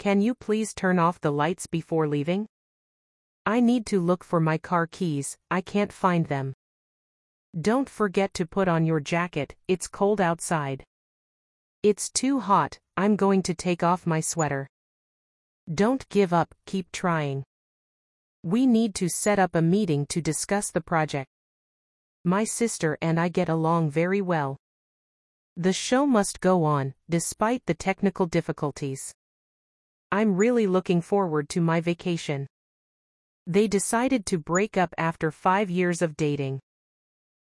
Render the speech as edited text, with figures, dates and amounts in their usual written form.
Can you please turn off the lights before leaving? I need to look for my car keys, I can't find them. Don't forget to put on your jacket, it's cold outside. It's too hot, I'm going to take off my sweater. Don't give up, keep trying. We need to set up a meeting to discuss the project. My sister and I get along very well. The show must go on, despite the technical difficulties. I'm really looking forward to my vacation. They decided to break up after 5 years of dating.